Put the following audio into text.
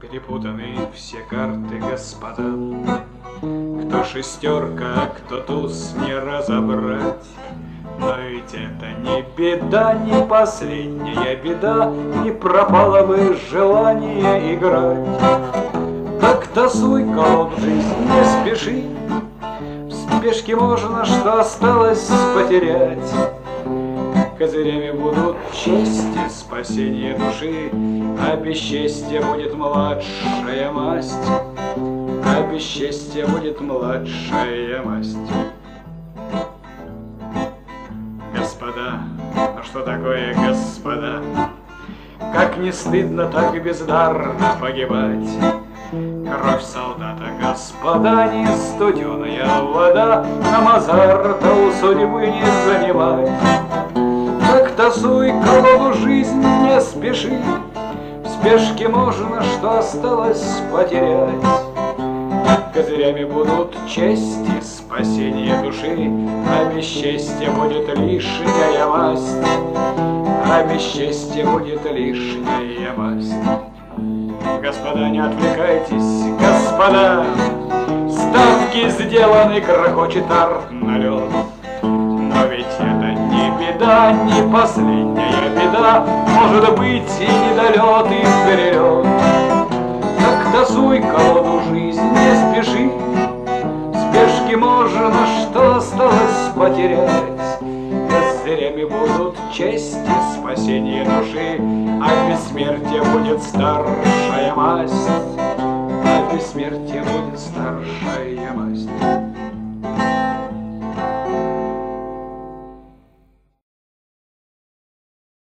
Перепутаны все карты, господа. Кто шестерка, кто туз, не разобрать. Но ведь это не беда, не последняя беда, не пропало бы желание играть. Так тасуй колоду жизнь, не спеши, в спешке можно, что осталось, потерять. Козырями будут честь и спасение души, а бесчестье будет младшая масть, а бесчестье будет младшая масть. Господа, ну что такое, господа? Как не стыдно так и бездарно погибать. Кровь солдата, господа, не студеная вода, нам азарта у судьбы не занимать. Так тасуй колоду жизнь, не спеши, в спешке можно, что осталось, потерять. Козырями будут честь и спасение души, а бесчестье будет лишняя масть, а бесчестье будет лишняя масть. Господа, не отвлекайтесь, господа, ставки сделаны, грохочет артналет. Но ведь это не беда, не последняя беда, может быть и недолет, и перелет. Так тасуй колоду жизнь, не спеши, в спешке можно, что осталось, потерять. Козырями будут честь и спасение души, а бессмертие будет старшая масть, а бессмертие будет старшая масть.